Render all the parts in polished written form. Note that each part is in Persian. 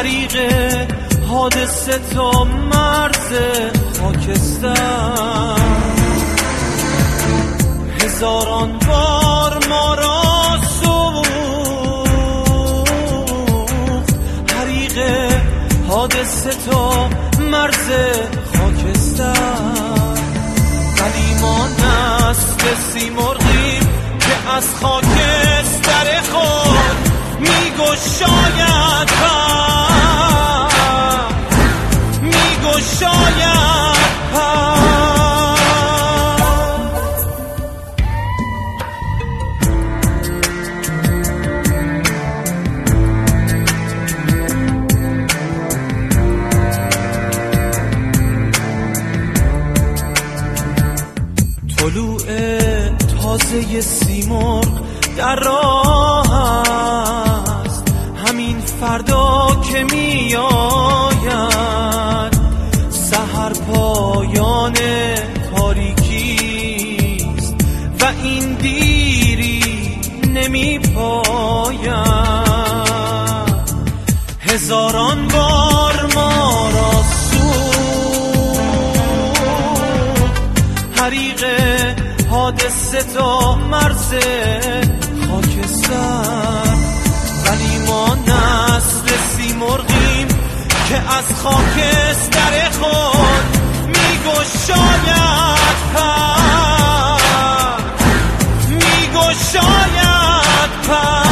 حریق حادثه تا مرز خاکستر. هزاران بار ما را سوخت حریق حادثه تا مرز خاکستر. ولی ما نسل سیمرغیم که از خاکستر خود میگشاید پر، میگشاید پر. طلوع تازه سیمرغ در راه است، همین فردا که می آید. سحر پایان تاریکیست و این دیری نمی پاید. هزاران بار ما را حریق حادثه تا مرز خاکستر. ولی ما نسل سیمرغیم که از خاکستر خود میگشاید پر، میگشاید پر.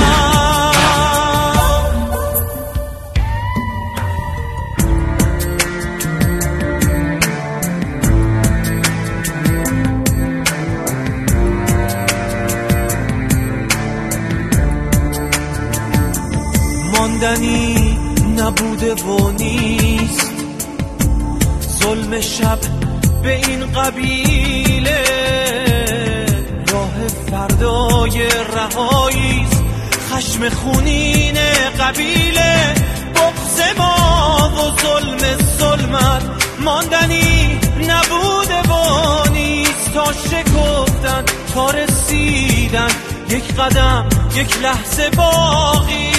ماندنی نبوده و نیست ظلم شب به این قبیله. راه فردای رهاییست خشم خونین قبیله. بغض ما و ظلم ظلمت ماندنی نبوده و نیست. تا شکفتن تا رسیدن یک قدم یک لحظه باقی،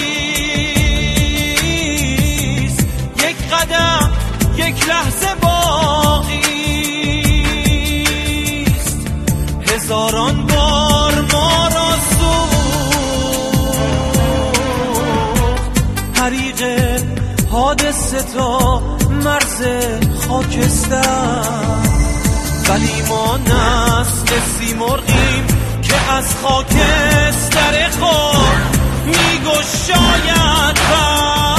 قدم یک لحظه باقی است. هزاران بار ما را سوخت حریق حادثه تا مرز خاکستر. ولی ما نسل سیمرغیم که از خاکستر خود میگشاید پر،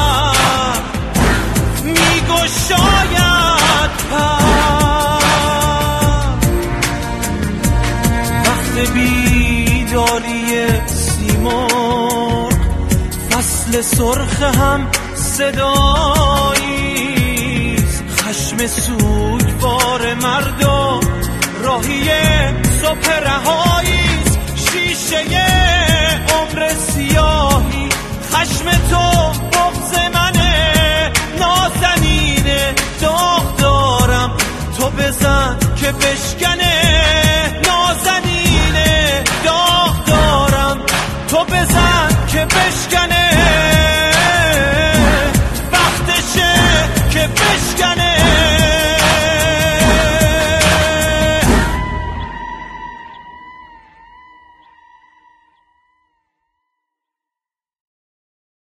میگشاید پر. وقت بیداری سیمرغ فصل سرخ هم صداییست. خشم سوگوار مردم راهی صبح رهاییست. شیشه عمر سیاهی خشم تو بغض منه. نازنین داغ دارم تو بزن که بشکنه